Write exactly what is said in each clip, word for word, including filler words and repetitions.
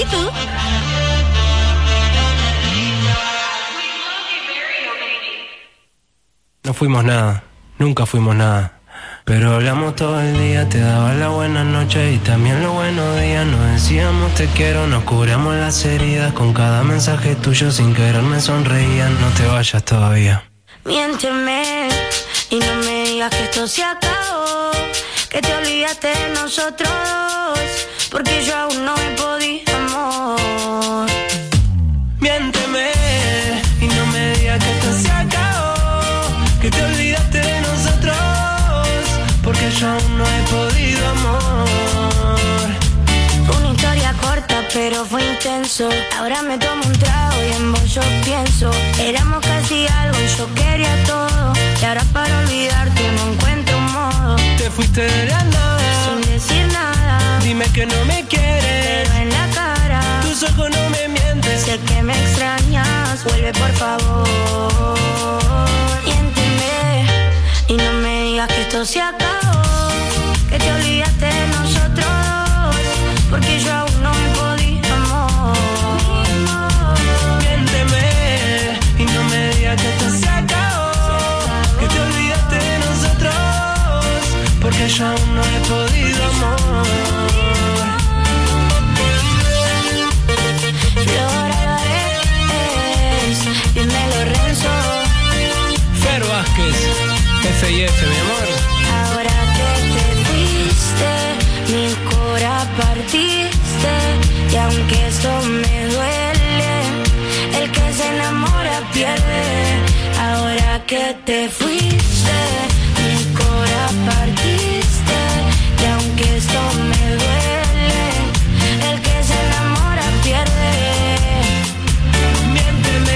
¿Y tú? No fuimos nada, nunca fuimos nada. Pero hablamos todo el día, te daba la buena noche y también los buenos días. Nos decíamos te quiero, nos curamos las heridas. Con cada mensaje tuyo sin querer me sonreían. No te vayas todavía. Miénteme y no me digas que esto se acabó, que te olvidaste de nosotros dos, porque yo aún no he podido, amor. Miénteme y no me digas que esto se acabó, que te olvidaste de nosotros, porque yo aún no he podido, amor. Fue una historia corta, pero fue intenso. Ahora me tomo un trago y en vos yo pienso. Éramos casi algo y yo quería todo, y ahora para olvidarte no encuentro un modo. Te fuiste de la nada, sin decir nada. Dime que no me quieres, pero en la cara tus ojos no me mienten. Sé que me extrañas, vuelve por favor. Miénteme y no me digas que esto se acabó, que te olvidaste de nosotros dos, porque yo aún no he podido, amor. Miénteme y no me digas que esto se acabó, que te olvidaste de nosotros, porque yo aún no he podido, amor. Flor Álvarez, dímelo Renzo. Fer Vázquez, F y F, mi amor. Ahora que te fuiste, mi cora partiste, y aunque esto me duele, el que se enamora pierde. Ahora que te fuiste, mi cora partiste, y aunque esto me duele, el que se enamora pierde. Miénteme.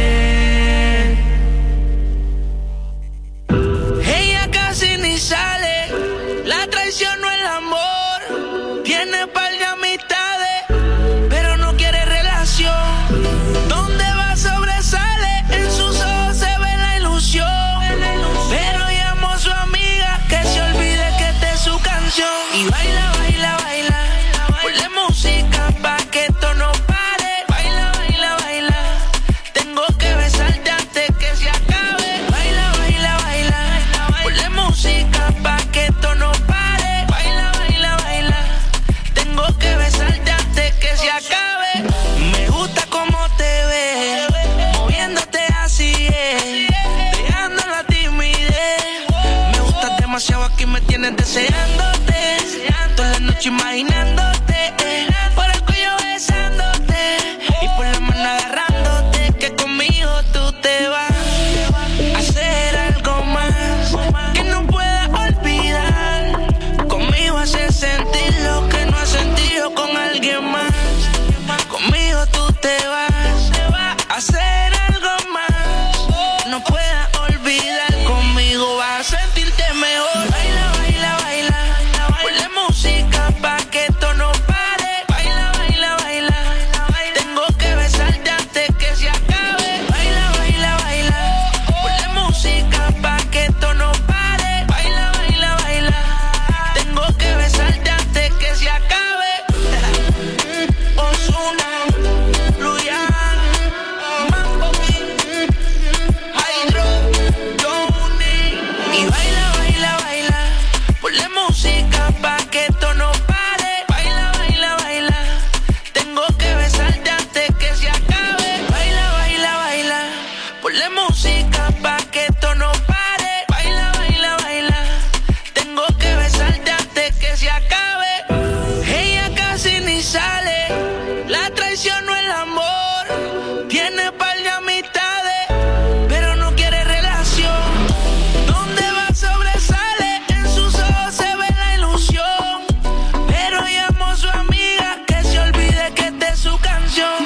Ella casi ni sale, la traición no es el amor. Tiene par de amistades, pero no quiere relación. Donde va sobresale, en sus ojos se ve la ilusión. Pero llamo a su amiga que se olvide que esta es su canción. Y baila, baila, baila, ponle música pa' que esto no pare. Baila, baila, baila, tengo que besarte antes que se acabe. Baila, baila, baila, ponle música pa' que esto no pare. Baila, baila, baila, tengo que besarte antes que se acabe. Me gusta cómo te ves, moviéndote así es, dejando la timidez. Me gustas demasiado, aquí me tienes deseándote, toda la noche imaginándote, por el cuello besándote y por la mano agarrándote, que conmigo tú te vas a hacer algo más que no pueda olvidar. Conmigo hacer sentir lo que no has sentido con alguien más. Conmigo tú te vas a hacer algo más, no pueda olvidar. Conmigo vas a sentirte mejor. Baila, baila, baila, ponle música pa' que esto no pare. Baila, baila, baila, tengo que besarte antes que se acabe. Baila, baila, baila, ponle música pa' que esto no pare. Baila, baila, baila, tengo que besarte antes que se acabe. Ozuna, Luyan, Mambo King, Hydro, Johnny. Y baila, baila, baila, ponle música pa' que esto no pare. Baila, baila, baila, tengo que besarte antes que se acabe. Baila, baila, baila, ponle música pa' que esto no pare. Baila, baila, baila, tengo que besarte antes que se acabe. Ella casi ni sale, la traición no es el amor. Tiene par de amistades, pero no quiere relación. Donde va sobresale, en sus ojos se ve la ilusión. Pero llamo a su amiga que se olvide que esta es su canción.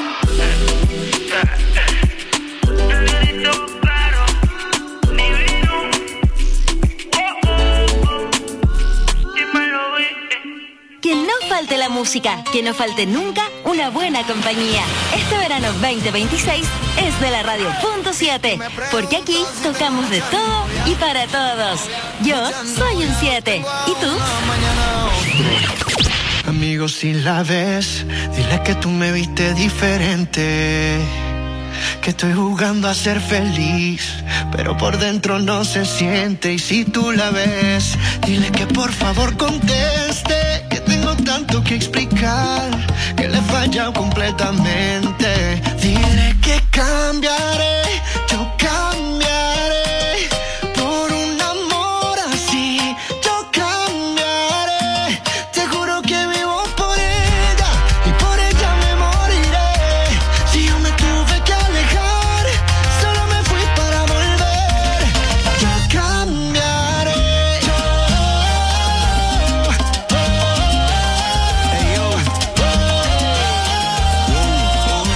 Que no falte la música, que no falte nunca una buena compañía. Este verano veinte veintiséis es de la Radio Punto siete, porque aquí tocamos de todo y para todos. Yo soy un siete. ¿Y tú? Amigos, si la ves, dile que tú me viste diferente, que estoy jugando a ser feliz, pero por dentro no se siente. Y si tú la ves, dile que por favor conteste, que tengo tanto que explicar, que le he fallado completamente. Dile que cambiaré, yo cambiaré por un amor así, yo cambiaré. Te juro que vivo por ella y por ella me moriré. Si yo me tuve que alejar, solo me fui para volver. Yo cambiaré. Yo, oh, oh, hey, yo. Oh, oh,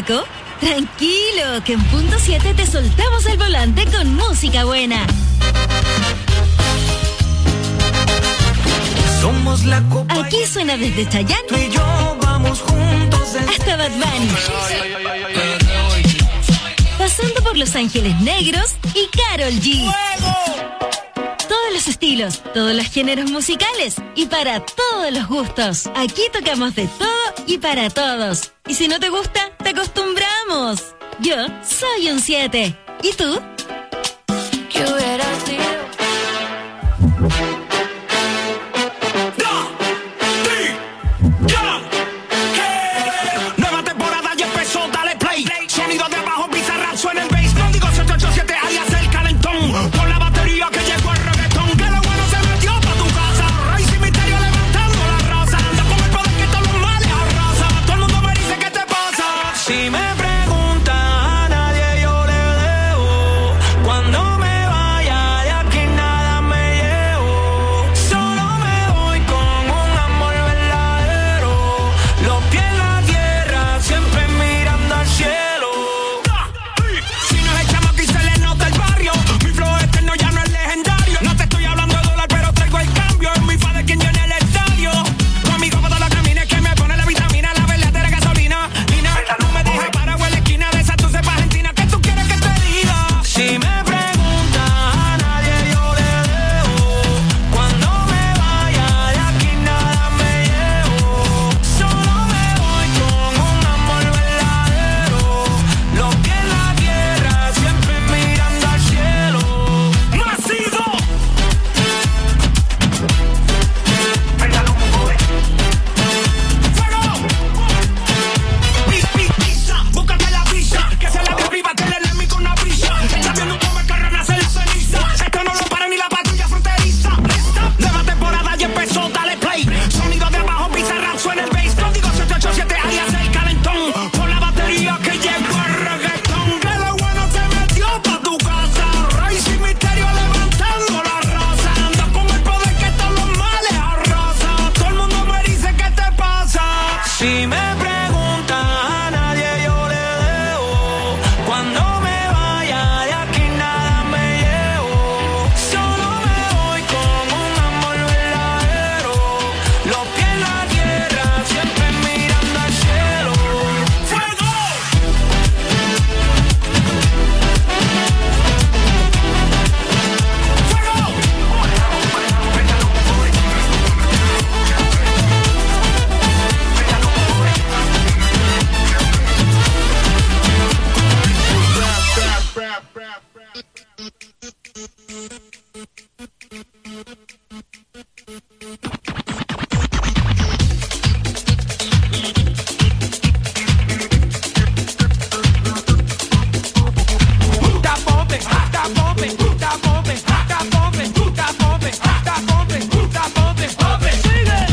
Paco? Tranquilo, que en punto siete te soltamos el volante con música buena. Somos la copa. Aquí suena desde Chayanne. Tú y yo vamos juntos desde... hasta Bad Bunny. Pasando por Los Ángeles Negros y Karol G. ¡Fuego! Todos los estilos, todos los géneros musicales y para todos los gustos. Aquí tocamos de todo y para todos. Y si no te gusta, te acostumbramos. Yo soy un siete. ¿Y tú? ¿Qué hubiera sido? Nueva temporada ya empezó, dale play. Sonido de abajo, Bizarrap suena el bass. No digo siete ocho siete, alias el calentón. Con la batería que llegó el reggaetón. Que lo bueno se metió pa' tu casa. Rey sin misterio levantando la raza. Anda con el poder que todos los males arrasa. Todo el mundo me dice ¿qué te pasa? Si me preguntan a nadie yo le debo. Cuando me vaya de aquí nada me llevo. Solo me voy con un amor verdadero. Los pies en la tierra, siempre mirando al cielo. Si no es el chamaco y se le nota el barrio. Mi flow eterno ya no es legendario. No te estoy hablando de dólar, pero traigo el cambio. Es mi fa de quien llena el estadio. Conmigo para los camines que me pone la vitamina, la verdadera gasolina. Nina, no me dejes parado en la esquina de esa tu cepa argentina. ¿Qué tú quieres que te diga? Si me preguntas a nadie yo le debo. Cuando me vaya de aquí nada me llevo. Solo me voy con un amor verdadero. Los pies en la tierra, siempre mirando al cielo. ¡Masivo! ¡Fuego! Pis, pis, pisa, búscate la visa. Que se la de arriba, que le le con una brisa. Está viendo cómo el carro nace la ceniza. Esto no lo para ni la patrulla fronteriza. Nueva temporada ya empezó, dale play. Sonido de abajo, Bizarrap suena el bass. Código siete ocho siete, alias el calentón. Con la batería que llegó el reggaetón. Que lo bueno se metió pa' tu casa. Rey sin misterio levantando la raza. Anda con el poder que todos los males arrasa. Todo el mundo me dice ¿qué te pasa? Si me preguntan a nadie yo le debo. Cuando me vaya de aquí nada me llevo. Solo me voy con un amor verdadero. Los pies en la tierra, siempre mirando al cielo. ¡Fuego! Está bombe, está bombe, está bombe, está bombe, está bombe, está bombe, está bombe, bombe. Sigue.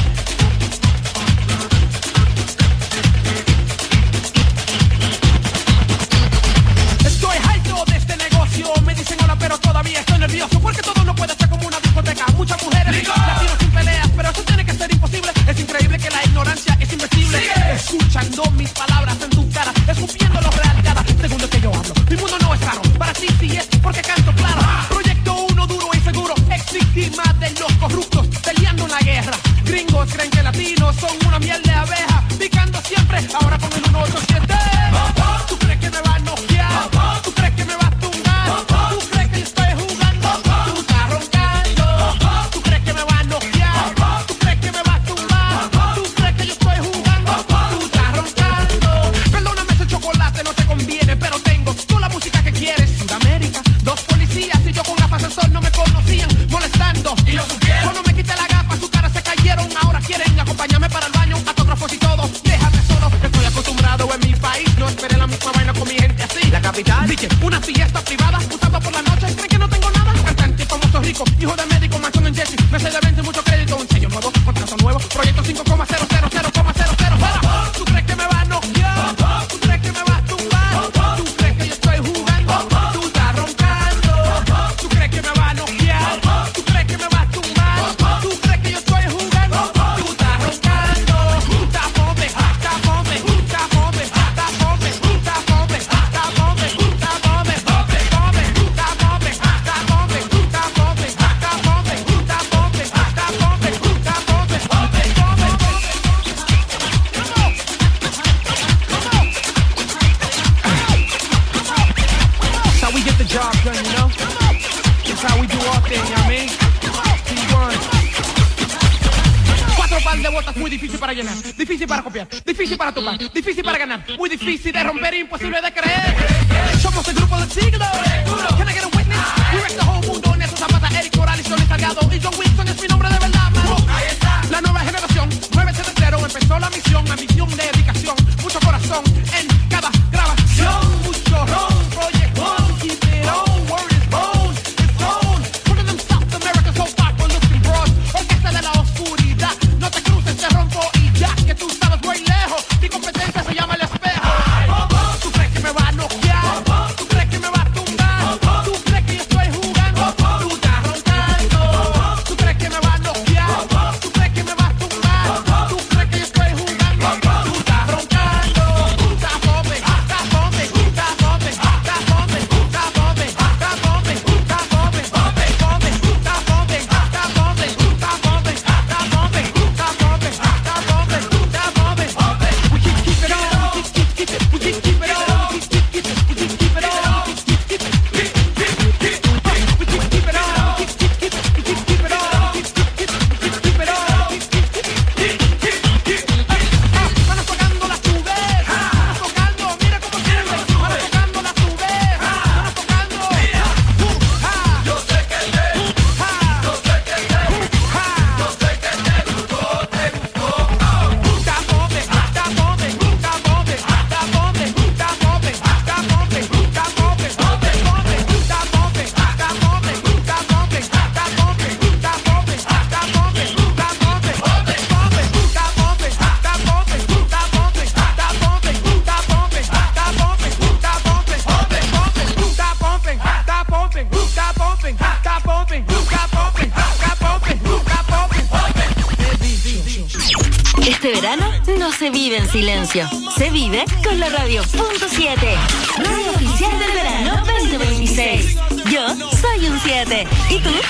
Estoy harto de este negocio. Me dicen hola, pero todavía estoy nervioso. Porque todo no puede ser como una discoteca. Muchas mujeres, latinos sin peleas, pero eso tiene que ser imposible. Es increíble que la ignorancia es invencible. Escuchando mis palabras en tu cara, escupiendo la realidad. Segundo que yo hablo, mi mundo no es raro. Para ti sí es porque canto claro. Proyecto uno duro y seguro, ex víctima de los corruptos, peleando en la guerra. Gringos creen que latinos son una miel de abeja, picando siempre. Ahora con el uno ocho siete. ¿Tú crees que me va a noquear? ¿Tú crees que me va a tumbar? ¿Tú crees que yo estoy jugando? Tú estás roncando. ¿Tú crees que me va a noquear? ¿Tú crees que me va a tumbar? ¿Tú crees que yo estoy jugando? Tú estás roncando. Perdóname, ese chocolate no te conviene, pero tengo toda la música que quieres. Sudamérica, dos policías y yo con gafas de sol no me conocían, molestando. Y lo supieron. Cuando me quité la gafa, su cara se cayeron. Ahora quieren acompañarme para el baño, autógrafos y todo. Déjame solo, estoy acostumbrado en mi país. No esperé la misma vaina con mi gente así. La capital. Dije, una fiesta privada, usando por la noche. ¿Creen que no tengo nada? Cantante famoso rico, hijo de médico, mansión en Jesse. Me sé de vente mucho crédito, un sello nuevo, contrato nuevo. Proyecto cinco coma cero cero cero coma cero cero. ¿Tú crees que me va a noquear? ¿Tú crees que me va a tumbar? ¿Tú crees que yo estoy jugando? Tú estás roncando. ¿Tú crees que me va a noquear? ¿Tú crees que me va a tumbar? ¿Tú crees que yo estoy jugando? Tú estás roncando. Está bombe, está bombe, está bombe, está bombe, está Otro par de botas muy difícil para llenar, difícil para copiar, difícil para tomar, difícil para ganar, muy difícil de romper, imposible de creer. Somos el grupo del siglo. Can I get a witness? We wreck the whole mundo en esos zapatos. Eric Morales, Johnny Salgado y John Wilson es mi nombre de verdad, mano. Ahí está. La nueva generación, nueve de cero, empezó la misión, ambición de dedicación, mucho corazón en cada grabación, mucho ron, project one, keep it on, word is bone, it's on. One of them South America's so far for looking broad. Orquesta de la oscuridad, no te cruces, te rompo y ya, que tú sabes muy lejos, mi competencia se llama el espejo. Tú crees que me va a noquear, tú crees que me va a tumbar, tú crees que yo estoy jugando, tú estás roncando, tú crees que me va a noquear, tú crees que me va a tumbar, tú crees que yo estoy jugando, tú estás roncando, tú estás pobre, estás pobre, estás pobre, estás pobre, estás pobre, estás pobre, estás pobre, pobre, pobre, estás pobre, estás pobre, estás pobre, estás pobre, estás pobre, estás pobre, estás pobre, pobre. We keep keep it on, we keep keep it, we keep keep it on, we keep keep it, we keep keep it on, we keep keep it, we keep keep it on, we keep keep it on, we keep keep it, we keep keep it on, we keep keep it, we keep keep it on, we keep keep it. Manos tocando la sube, manos tocando, mira cómo sube, manos tocando la sube, manos tocando, yo sé que te, yo sé que te, yo sé que te gustó, te gustó. Está pobre, está pobre, está pobre, está pobre, está pobre, está pobre, está pobre, pobre, pobre, está pobre, está pobre, está pobre, está pobre, está pobre, está pobre, está pobre, pobre, pobre, está pobre, está pobre, está pobre, está pobre, está pobre, está pobre, está pobre, pobre, pobre, está pobre, está pobre, está pobre, está pobre, está pobre, está pobre, está pobre, pobre. Este verano no se vive en silencio, se vive con la radio punto siete, radio oficial del verano veinte veintiséis. Yo soy un siete, ¿y tú?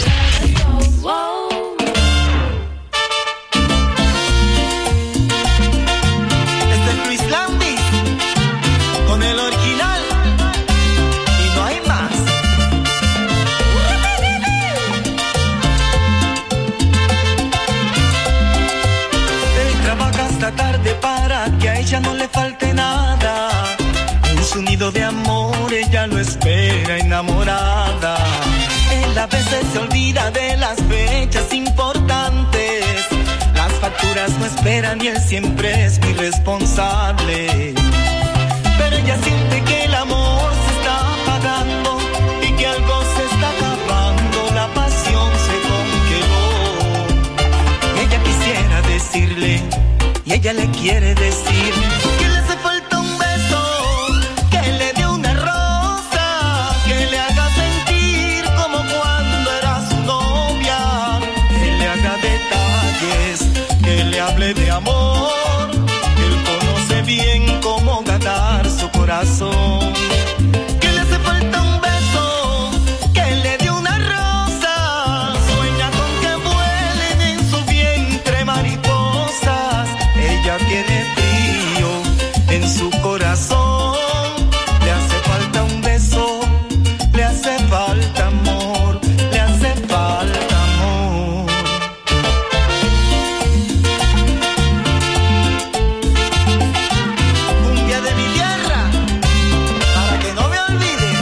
Este es Luis Landis con el original y no hay más. Él trabaja hasta tarde para que a ella no le falte nada. En su nido de amor ella lo espera enamorada. Él a veces se olvida de las fechas importantes. Las facturas no esperan y él siempre es muy responsable. Pero ella siente que el amor se está apagando y que algo se está acabando. La pasión se congeló. Ella quisiera decirle y ella le quiere decir que le hace falta un beso, que le dé una rosa, que le haga sentir como cuando era su novia, que le haga detalles, que le hable de amor, que él conoce bien cómo ganar su corazón. Que le hace falta un beso, que le dé una rosa, sueña con que vuelen en su vientre mariposas. Ella tiene frío en su corazón, le hace falta un beso, le hace falta amor, le hace falta amor. Cumbia de mi tierra, para que no me olvides.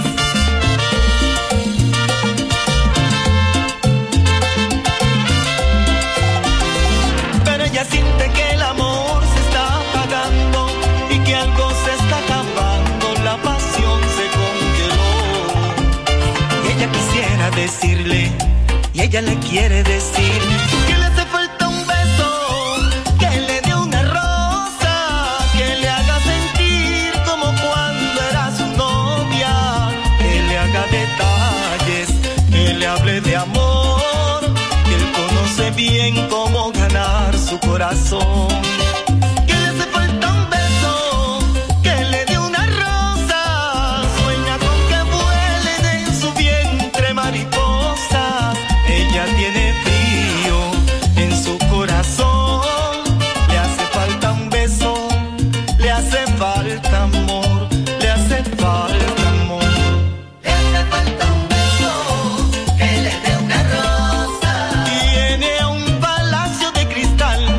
Pero ella siente que el amor se está apagando y que algo se está acabando. La pasión se congeló. Y ella quisiera decirle y ella le quiere decir que le hace falta un beso, que le dé una rosa, que le haga sentir como cuando era su novia, que le haga detalles, que le hable de amor, que él conoce bien cómo ganar su corazón. Que le hace falta un beso, que le dé una rosa, sueña con que vuelen en su vientre mariposas. Ella tiene frío en su corazón, le hace falta un beso, le hace falta amor, le hace falta amor. Le hace falta un beso, que le dé una rosa. Tiene un palacio de cristal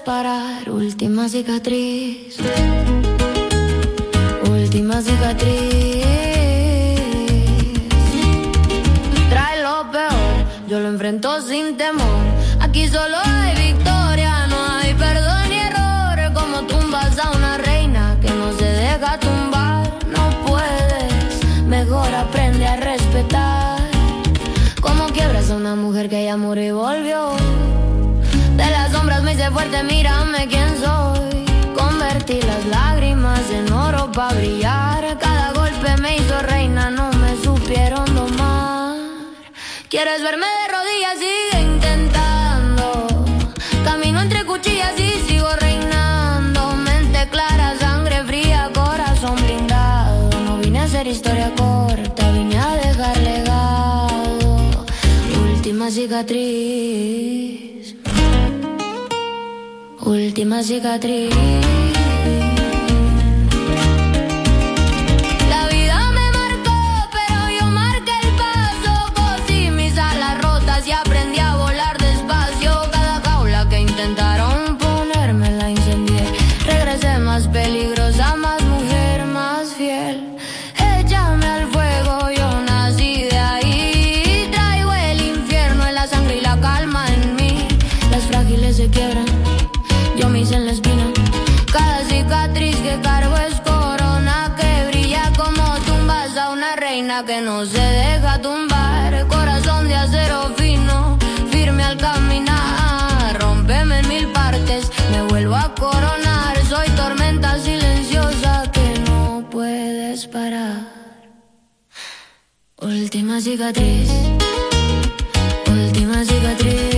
parar. Última cicatriz, última cicatriz. Trae lo peor, yo lo enfrento sin temor. Aquí solo hay victoria, no hay perdón ni error. Como tumbas a una reina que no se deja tumbar. No puedes, mejor aprende a respetar. Como quiebras a una mujer que ya murió y volvió. De las sombras me hice fuerte, mírame quién soy. Convertí las lágrimas en oro pa' brillar. Cada golpe me hizo reina, no me supieron domar. ¿Quieres verme de rodillas? Sigue intentando. Camino entre cuchillas y sigo reinando. Mente clara, sangre fría, corazón blindado. No vine a hacer historia corta, vine a dejar legado. Última cicatriz, última cicatriz. La vida me marcó, pero yo marqué el paso. Cosí mis alas rotas y aprendí a volar despacio. Cada jaula que intentaron ponerme la incendié. Regresé más peligrosa, más mujer, más fiel. Échame al fuego, yo nací de ahí. Traigo el infierno en la sangre y la calma en mí. Las frágiles se quiebran, yo me hice en la espina. Cada cicatriz que cargo es corona que brilla como tumbas a una reina que no se deja tumbar. Corazón de acero fino, firme al caminar. Rómpeme en mil partes, me vuelvo a coronar. Soy tormenta silenciosa que no puedes parar. Última cicatriz, última cicatriz.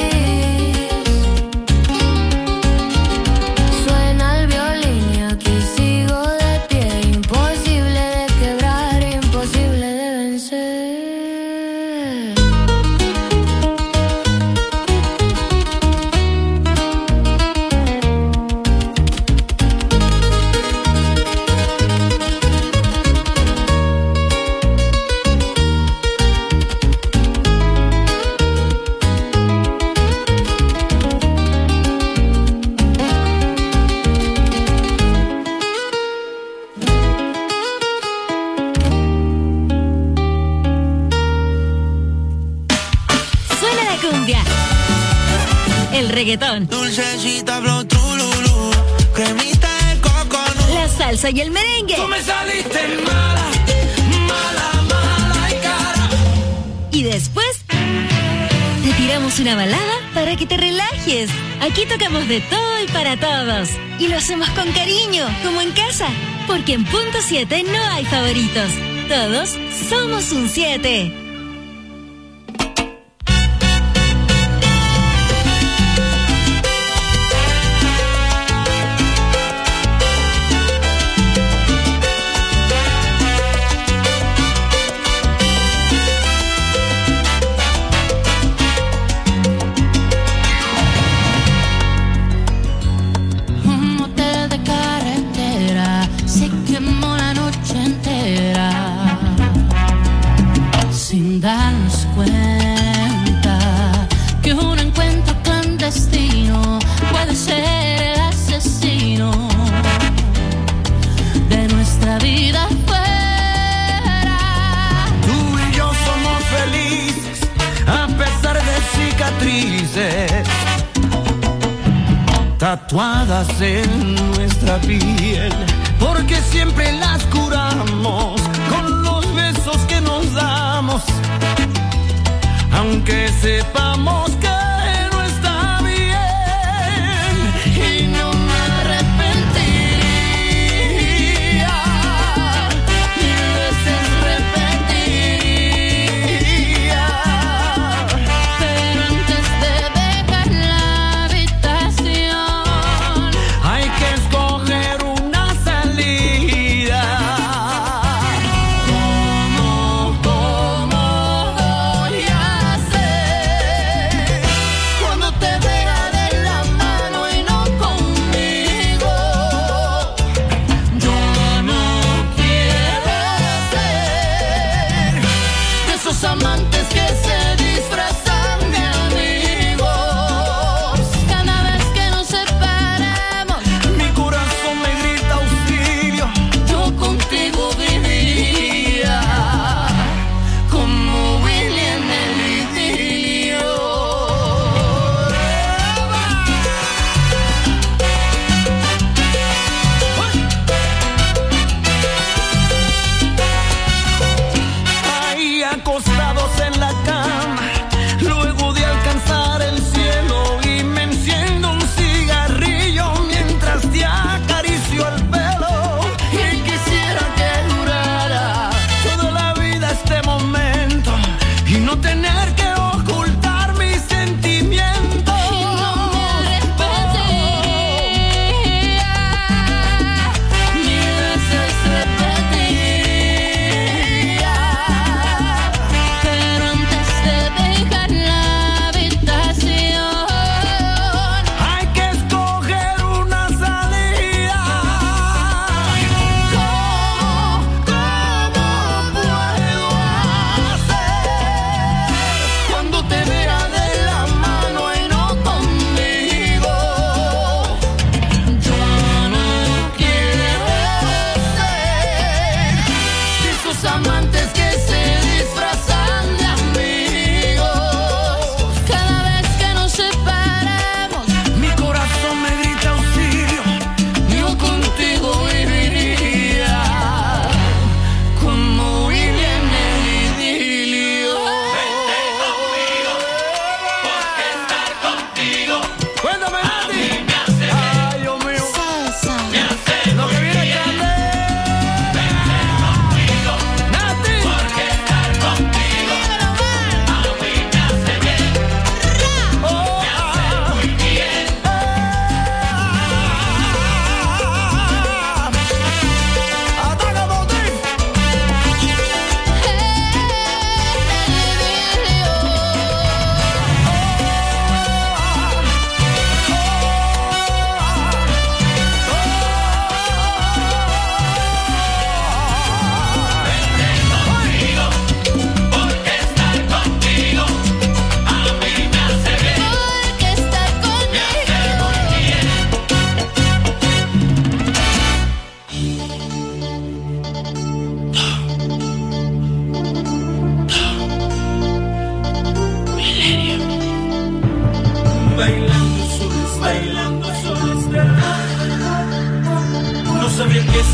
Reggaetón, dulcecita, flow, trululú, cremita de coco, no. La salsa y el merengue. Tú me saliste mala, mala, mala y cara. Y después te tiramos una balada para que te relajes. Aquí tocamos de todo y para todos. Y lo hacemos con cariño, como en casa. Porque en Punto siete no hay favoritos. Todos somos un siete. Tatuadas en nuestra piel, porque siempre las curamos con los besos que nos damos, aunque sepamos que no está bien, y no me arrepentiría, mil veces repetiría, pero antes de dejar la habitación hay que escoger una salida. ¿Cómo, cómo voy a hacer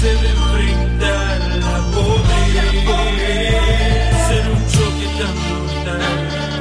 se de enfrentar la poder, ser un choque tan mortal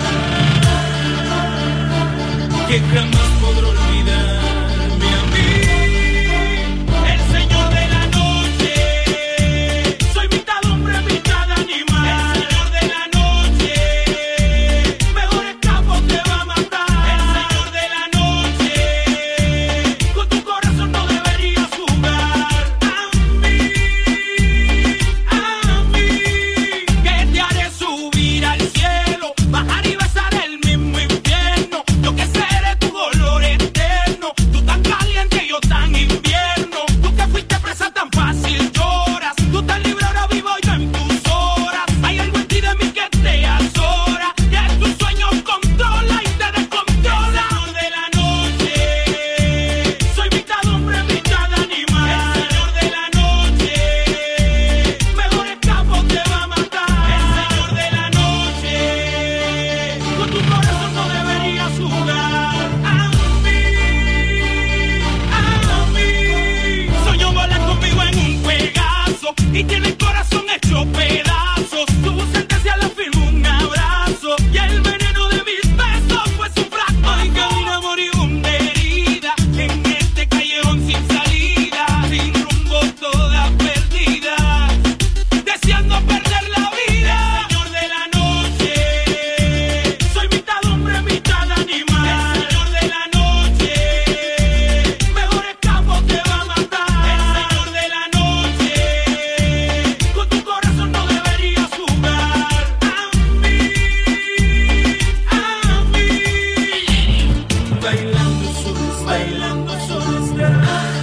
que jamás podré olvidarme a mí. El señor de la noche, soy mitad hombre, mitad animal. El señor de la noche, mejor escapo te va a matar. El señor de la noche, con tu corazón no deberías jugar. A mí, a mí, que te haré subir al cielo, bajar y besar el mismo infierno. Yo que seré tu dolor eterno, tú tan caliente y yo tan invierno. Tú que fuiste presa tan fácil lloras, tú tan libre ahora vivo yo en tus horas. Hay algo en ti de mí que te azora, que tus sueños controla y te descontrola. El señor de la noche, soy mitad hombre, mitad animal. El señor de la noche, mejor escapo te va a matar. El señor de la noche, con tu corazón no deberías jugar. A mí, a mí, soñó volar conmigo en un Pegaso y tiene el corazón hecho pedazos. Tuvo sentencia, la firmó un abrazo y el veneno de mis besos fue su frasco. Ay, camina moribunda herida en este callejón sin salida, sin rumbo toda perdida, deseando perder la vida. El señor de la noche, soy mitad hombre, mitad animal. El señor de la noche, mejor escapo te va a matar. El señor de la noche, con tu corazón no deberías jugar. A mí, a mí, bailando solo, bailando solo está.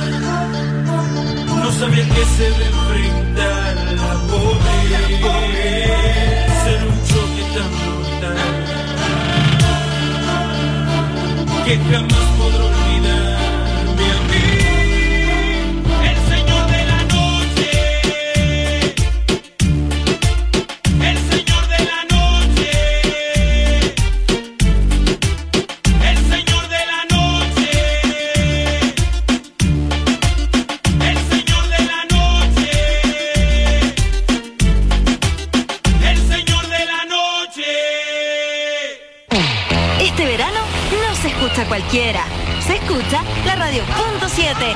No sabía que se de enfrentar la poder, ser un choque tan mortal que jamás podré olvidarme a mí. El señor de la noche, el señor de la noche, el señor de la noche, el señor de la noche, el señor de la noche. Este verano no se escucha cualquiera, se escucha la Radio punto siete.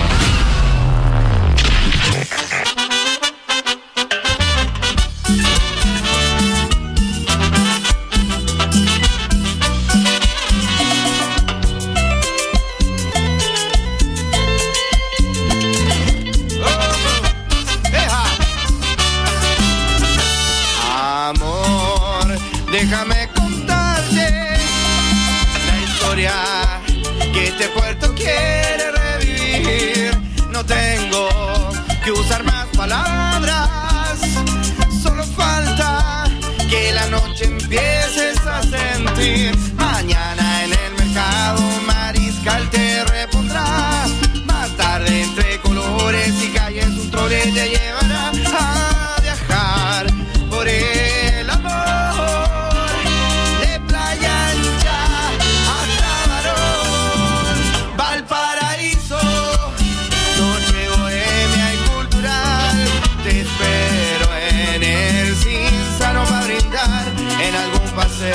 Amor, déjame contarte la historia que este puerto quiere revivir. No tengo que usar más palabras, solo falta que la noche empieces a sentir. Mañana en el mercado Mariscal te repondrá. Más tarde entre colores y calles un trole te llevará a viajar por el amor de Playa Ancha hasta Barón, Valparaíso, noche bohemia y cultural. Te espero en el Cinzano para brindar en algún paseo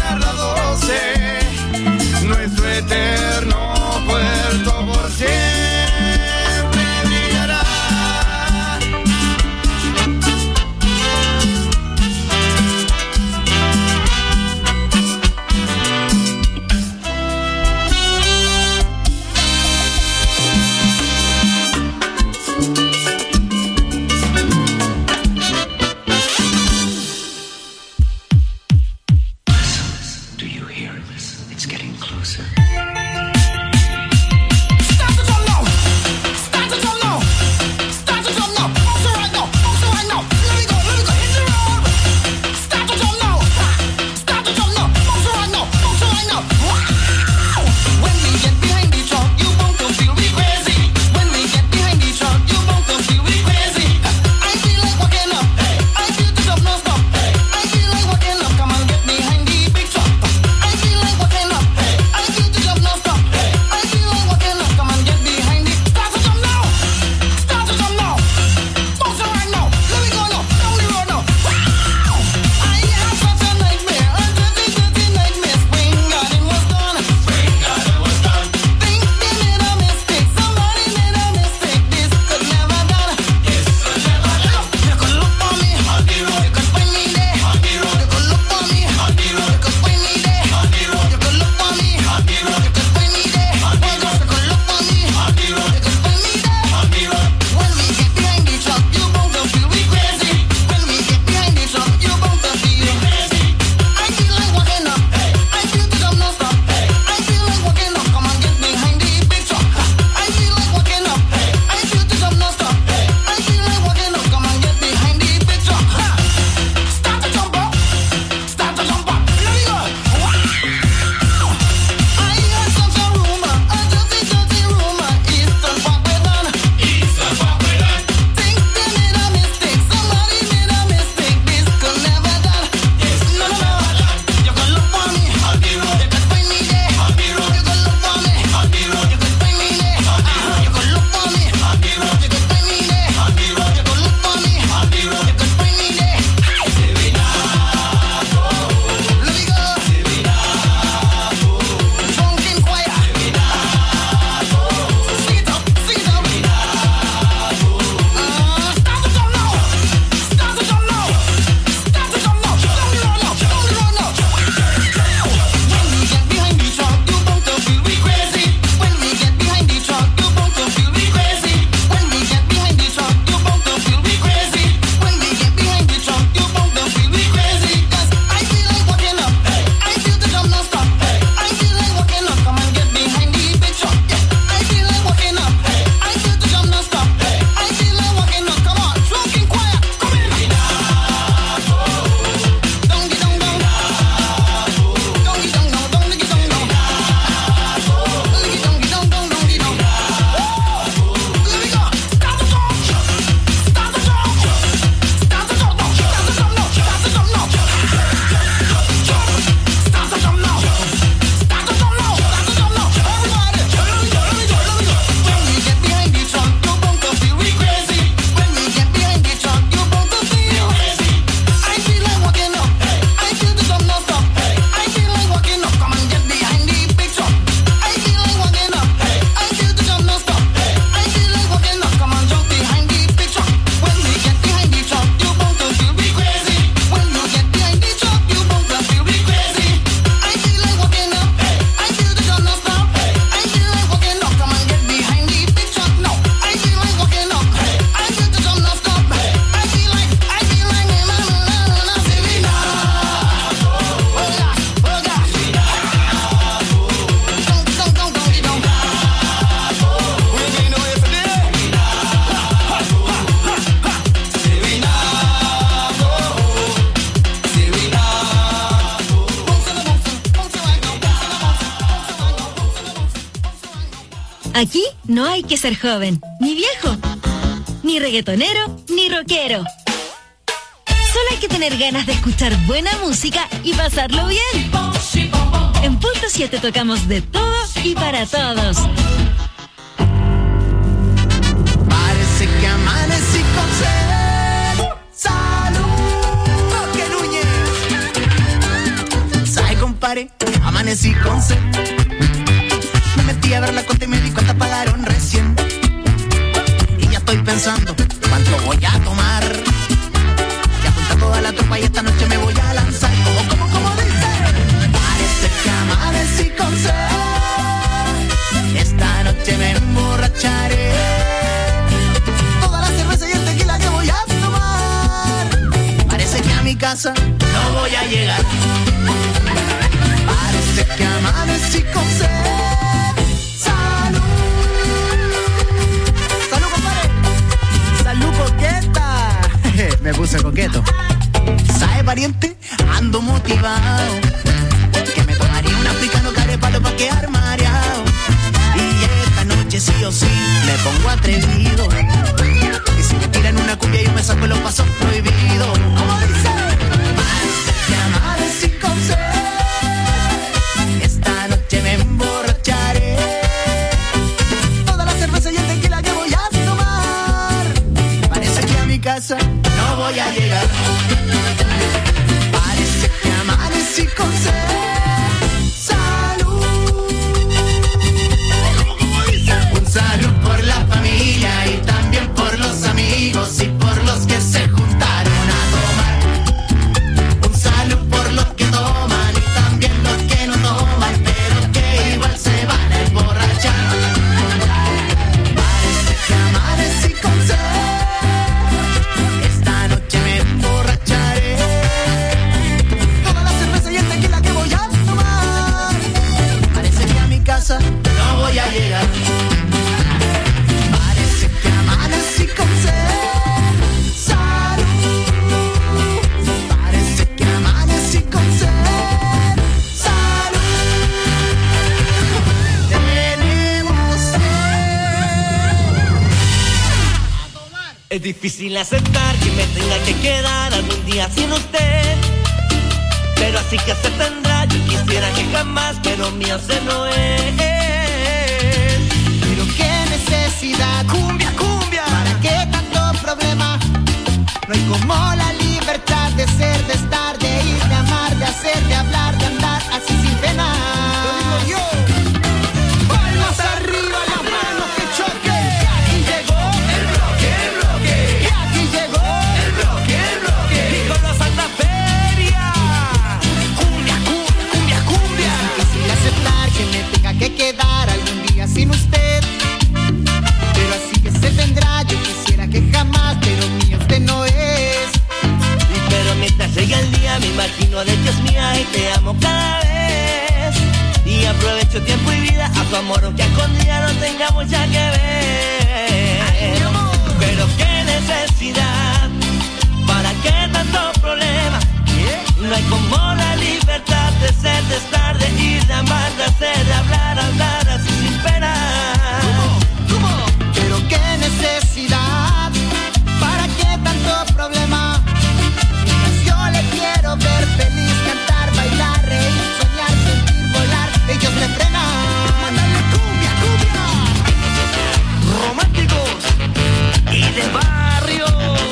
dar las doce. Nuestro eterno puerto por siempre brillará. Aquí no hay que ser joven, ni viejo, ni reggaetonero, ni rockero. Solo hay que tener ganas de escuchar buena música y pasarlo bien. En Punto siete tocamos de todo y para todos. Parece que amanecí con sed. Salud, Roque Núñez. Sai, compadre. paré, amanecí con sed. Me metí a ver la cuenta y me di cuenta pagaron recién. Y ya estoy pensando cuánto voy a tomar. Ya apunta toda la tropa y esta noche me voy a lanzar. Como, como, como dice. Parece que amanecí con sed. Esta noche me emborracharé. Toda la cerveza y el tequila que voy a tomar. Parece que a mi casa no voy a llegar. Parece que amanecí con sed. Salud. Salud, compadre. Salud, coqueta. Me puse coqueto. ¿Sabe, pariente? Ando motivado. Que me tomaría un africano carepalo pa' quedar mareado. Y esta noche sí o sí me pongo atrevido. Y si me tiran una cumbia yo me saco los pasos prohibidos. ¿Cómo dice? Parece que amanecí con sed. Esta noche me emborracharé. Toda la cerveza y el tequila que voy a tomar. Parece que a mi casa no voy a llegar. Parece que amanecí con sed. Salud. Un salud por la familia y también por los amigos y por los que se juntaron a tomar. Un salud por los que toman y también los que no toman, pero que igual se van a emborrachar. Parece que amanecí con sed. Esta noche me emborracharé. Toda la cerveza y el tequila que voy a tomar. Parece que a mi casa no voy a llegar. Parece que amanecí con sed. Salud. Parece que amanecí con sed. Salud. Tenemos Es difícil aceptar que me tenga que quedar algún día sin usted, pero así que se tendrá. Yo quisiera que jamás, pero mío se no es. Pero qué necesidad, cumbia, cumbia. ¿Para qué tanto problema? No hay como la libertad de ser, de estar, de ir, de amar, de hacer, de hablar, de andar así sin pena. Lo digo yo. Palmas arriba, las manos que choquen. Y aquí llegó el bloque, el bloque. Y aquí llegó el bloque, el bloque. Y con los Santa Feria. Cumbia, cumbia, cumbia, cumbia. Es difícil aceptar que me tenga que quedar algún día sin usted, pero así que se tendrá. Yo quisiera que jamás, pero mío usted no es. Y pero mientras llega el día me imagino de que es mía y te amo cada vez. Y aprovecho tiempo y vida a tu amor, aunque a escondida no tengamos ya que ver. Ay, mi amor. Pero qué necesidad, ¿para qué tanto problema? No hay como la libertad de ser, de estar, de ir, de amar, de hacer, de hablar, hablar así sin pena. ¿Cómo? ¿Cómo? Pero qué necesidad, ¿para qué tanto problema? Mientras yo le quiero ver feliz, cantar, bailar, reír, soñar, sentir, volar, ellos me frenan. ¡Mándale cumbia, cumbia! Románticos y de barrio.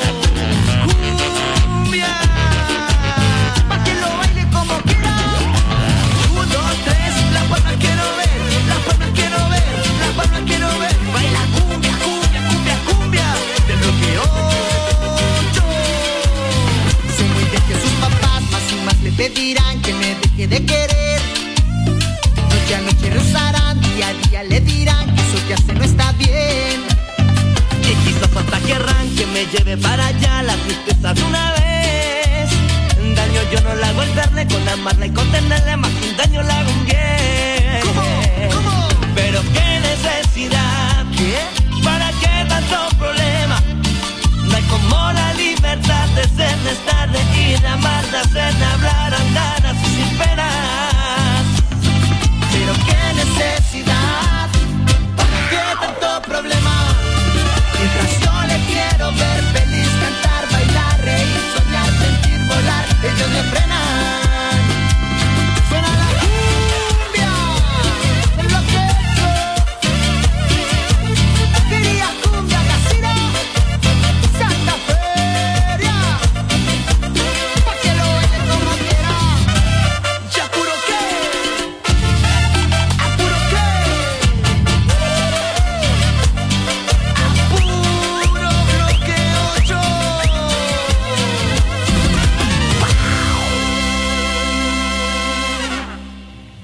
Cumbia. Pa' que lo baile como quiera. Un, dos, tres, las palmas quiero ver, las palmas quiero ver, las palmas quiero ver. Baila cumbia, cumbia, cumbia, cumbia. Del bloque ocho. Sé muy bien que sus papás más y más le pedirán que me deje de querer. Noche a noche rezarán, día a día le dirán que eso que hace no está bien. Y quizás hasta querrán que me lleve para allá la tristeza de una vez. Daño yo no la hago el verle, con amarla y contenerle, más que un daño la hago un bien. ¿Cómo? ¿Cómo? Pero qué necesidad, ¿Qué? ¿para qué tanto problema? No hay como la libertad de ser, de estar, de ir, de amar, de hacer, de hablar, andar así sin penas. Pero qué necesidad, ¿para qué tanto problema? Mientras yo le quiero ver feliz, cantar, bailar, reír, soñar, sentir, volar, ellos me frenan. Suena la cumbia.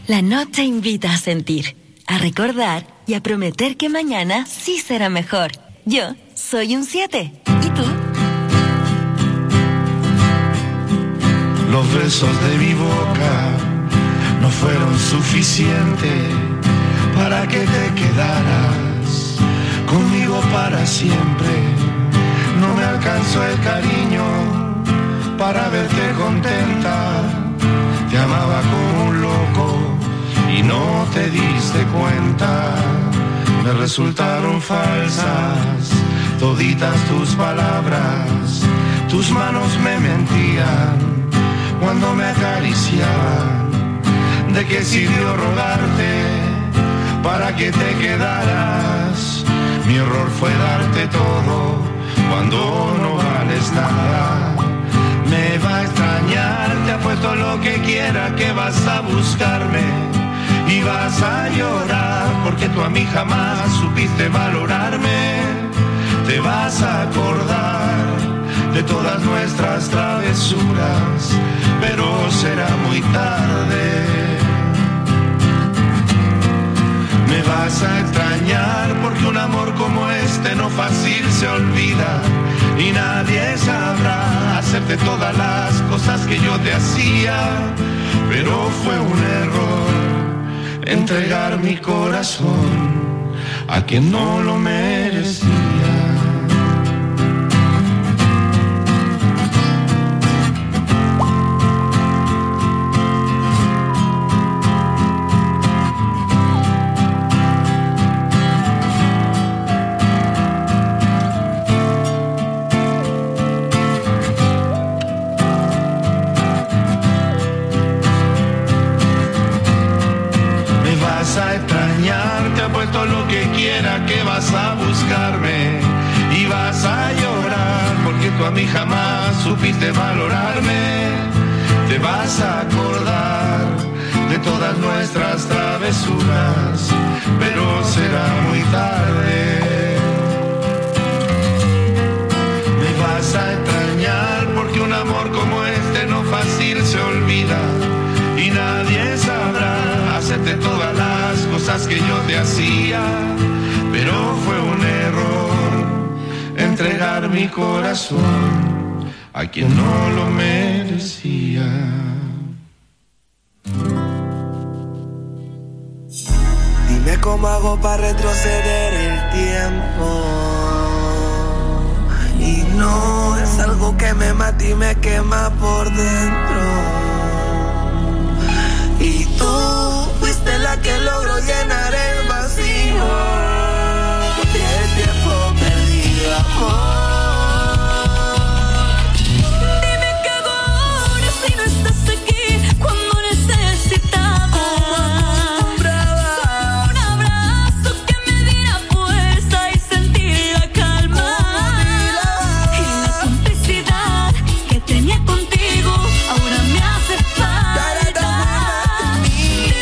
La noche invita a sentir, a recordar y a prometer que mañana sí será mejor. Yo soy un siete. ¿Y tú? Los besos de mi boca no fueron suficientes para que te quedaras conmigo para siempre. No me alcanzó el cariño para verte contenta. Te amaba como un loco y no te diste cuenta. Me resultaron falsas toditas tus palabras. Tus manos me mentían cuando me acariciaban. ¿De qué sirvió rogarte para que te quedaras? Mi error fue darte todo cuando no vales nada. Me va a extrañar, te apuesto lo que quiera que vas a buscarme y vas a llorar porque tú a mí jamás supiste valorarme. Te vas a acordar de todas nuestras travesuras, pero será muy tarde. Me vas a extrañar porque un amor como este no fácil se olvida y nadie sabrá hacerte todas las cosas que yo te hacía, pero fue un error entregar mi corazón a quien no lo merecía. Que vas a buscarme y vas a llorar porque tú a mí jamás supiste valorarme. Te vas a acordar de todas nuestras travesuras, pero será muy tarde. Me vas a extrañar porque un amor como este no fácil se olvida y nadie sabrá hacerte todas las cosas que yo te hacía. Pero fue un error entregar mi corazón a quien no lo merecía. Dime cómo hago para retroceder el tiempo. Y no es algo que me mata y me quema por dentro. Y tú fuiste la que logró llenar el vacío. El tiempo perdido, amor. Dime qué hago ahora si no estás aquí cuando necesitaba. Como acostumbraba. Solo un abrazo que me diera fuerza y sentir la calma. Y la complicidad que tenía contigo ahora me hace falta. Dime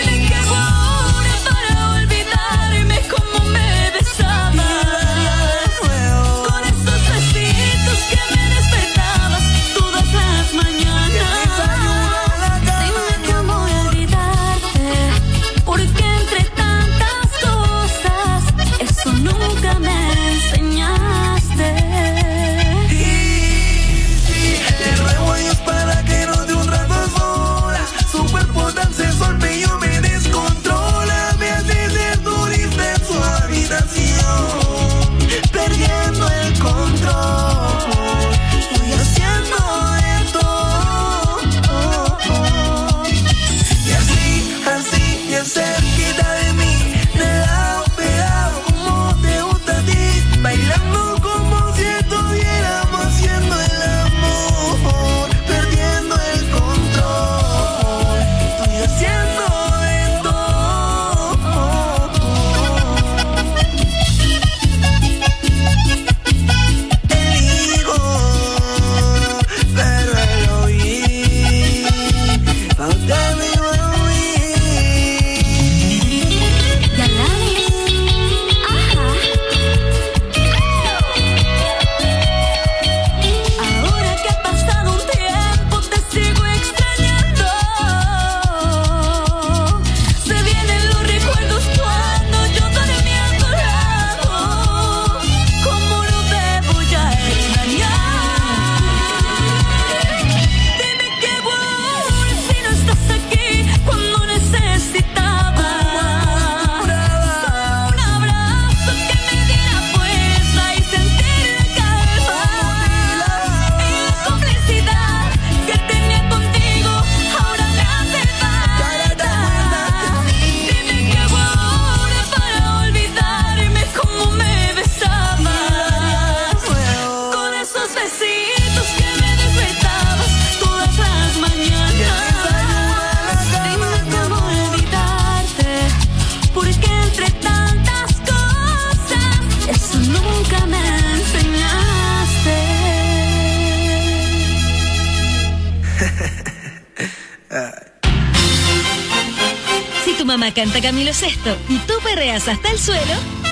tu mamá canta Camilo Sesto y tú perreas hasta el suelo,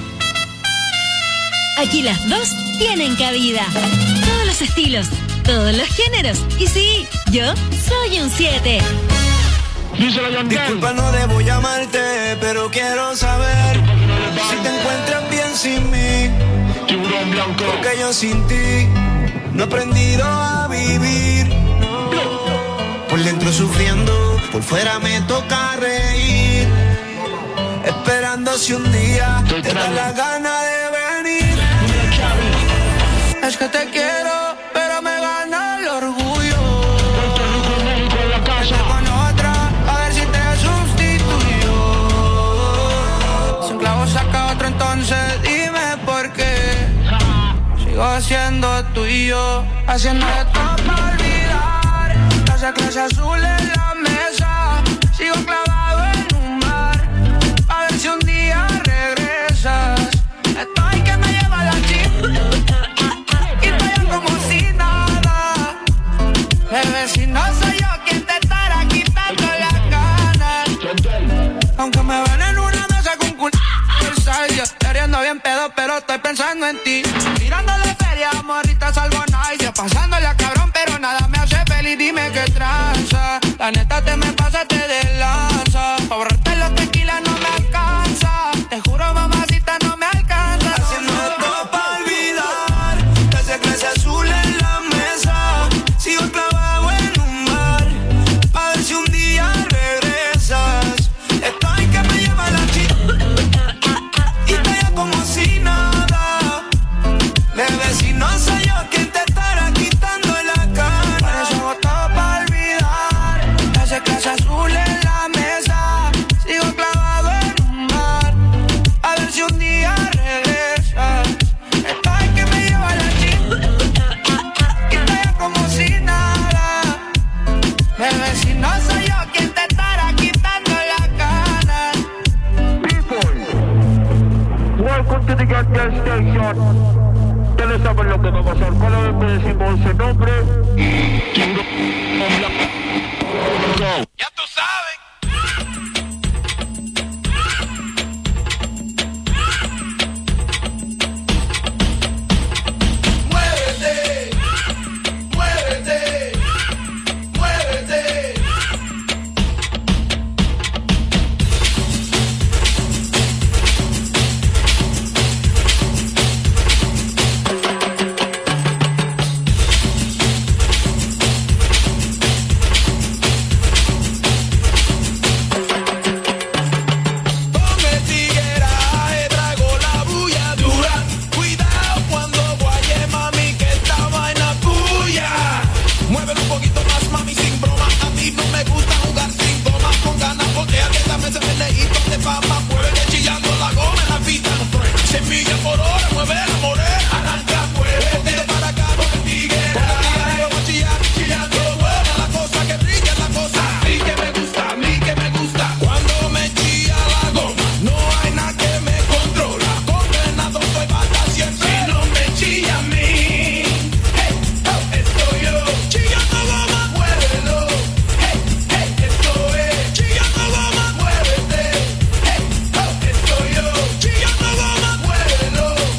aquí las dos tienen cabida. Todos los estilos, todos los géneros. Y sí, yo soy un siete. Disculpa, no debo llamarte, pero quiero saber si te encuentras bien sin mí. Porque yo sin ti no he aprendido a vivir. Por dentro sufriendo, por fuera me toca reír. Esperando si un día te da la gana de venir. Es que te quiero, pero me gana el orgullo. Vete con otra, a ver si te sustituyo. Si un clavo saca otro, entonces dime por qué. Sigo siendo tuyo, haciendo de todo para olvidar. Esa clase azul en la mesa, sigo clavado en un mar. A ver si un día regresas. Estoy que me lleva la chip y estoy como si nada. Bebé, si no soy yo quien te estará quitando las ganas. Aunque me ven en una mesa con culo yo queriendo bien pedo, pero estoy pensando en ti. Tirándole feria, morrita, salvo nice. Pasándole a cabrón, pero nada me hace feliz. Dime qué tranza. La neta te me pasaste de lanza. Pa' borrarte los tequilas no me alcanza. Te juro, mamacita, no me alcanza. Haciendo todo pa' olvidar. Te hace clase azul en la mesa. Sigo clavado en un mar. Pa' ver si un día regresas. Estoy que me lleva la chica y estoy como si nada. Bebé, si no soy yo quien te estará quitando la cara. Por eso voto pa' olvidar. Hace clase azul en la mesa. Sigo clavado en un mar. A ver si un día regresas. Estoy que me lleva la chica y estoy como si nada. Bebé, si no soy yo quien te estará quitando la cara. Welcome to the Gas Gas Station. Ustedes saben lo que va a pasar. Cada vez que decimos ese nombre, Ya tú sabes. Muévete, muévete, muévete. Semilla por hora, mueve la morena, arranca, mueve, tira para acá, con el tigre, va a chillar, chillando, buena la cosa, que brilla la cosa, a mí que me gusta, a mí que me gusta, cuando me chilla la goma, no hay nada que me controla, condenado soy bata siempre, si no me chilla a mí, hey, oh, estoy yo, chillando goma, muévelo, hey, hey, esto es, chillando goma, muévete, hey, oh, estoy yo, chillando goma, muévelo.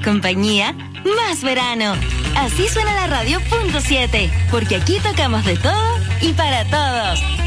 compañía, más verano. Así suena la radio punto siete, porque aquí tocamos de todo y para todos.